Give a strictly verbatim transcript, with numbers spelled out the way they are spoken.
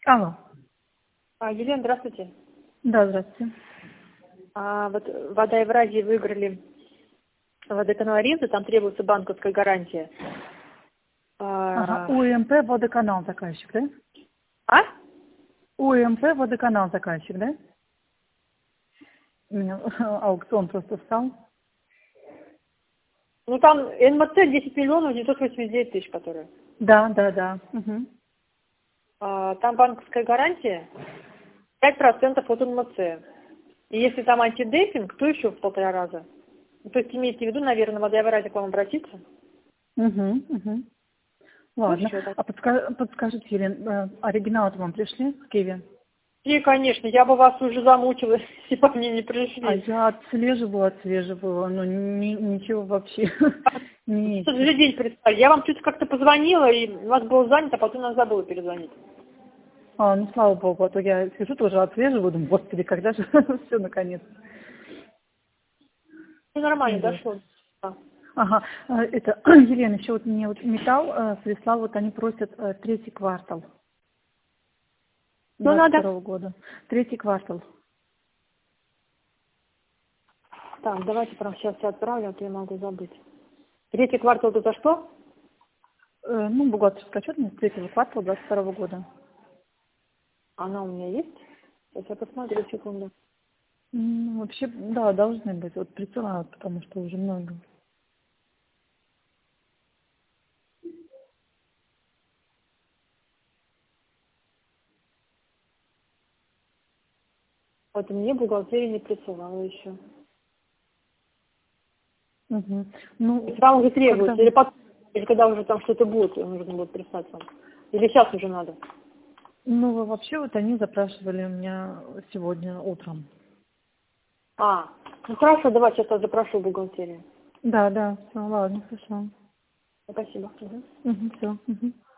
Алло. А, Елена, здравствуйте. Да, здравствуйте. А, вот «Вода Евразии» выиграли водоканал Ринза, там требуется банковская гарантия. Ага, А, УМП водоканал заказчик, да? а? УМП водоканал заказчик, да? У меня аукцион просто встал. Ну там эн эм цэ десять миллионов девятьсот восемьдесят девять тысяч, которые. Да, да, да. Угу. А, там банковская гарантия пять процентов от эн эм цэ. И если там антидемпинг, то еще в полтора раза. Ну, то есть имейте в виду, наверное, «Вода Евразии» к вам обратиться. Угу, угу. Ну Ладно. все так. А подска- подскажите, Елена, э, оригиналы вам пришли в Киеве? И, конечно, я бы вас уже замучила, если бы мне не А пришли. я отслеживала, отслеживала, но ни- ничего вообще не Что ищет. за день представь? Я вам чуть как-то позвонила, и у вас было занято, а потом нас забыла перезвонить. А, ну слава богу, а то я сижу тоже отслеживаю, думаю, господи, когда же все наконец. Ну, нормально, Вот. дошло. А. Ага, а, это, Елена, еще вот мне вот металл э, прислал, вот они просят э, третий квартал Ну, двадцать надо. второго года. Третий квартал. Так, давайте прям сейчас все отправлю, а то я могу забыть. Третий квартал это что? Э, ну, бухгалтерская отчетность третьего квартала двадцать второго года. Она у меня есть? Сейчас я посмотрю, секунду. М, вообще, да, должны быть. Вот присылают, потому что уже много. Вот мне бухгалтерия не присылала еще. Угу. То есть Ну, вам уже когда... требуется, или потом, или когда уже там что-то будет, нужно будет прислать вам. Или сейчас уже надо. Ну, вообще, вот они запрашивали у меня сегодня утром. А, ну хорошо, давайте я сейчас запрошу бухгалтерию. Да, да, все, ладно, хорошо. Спасибо. Мгм. Угу, все. Угу.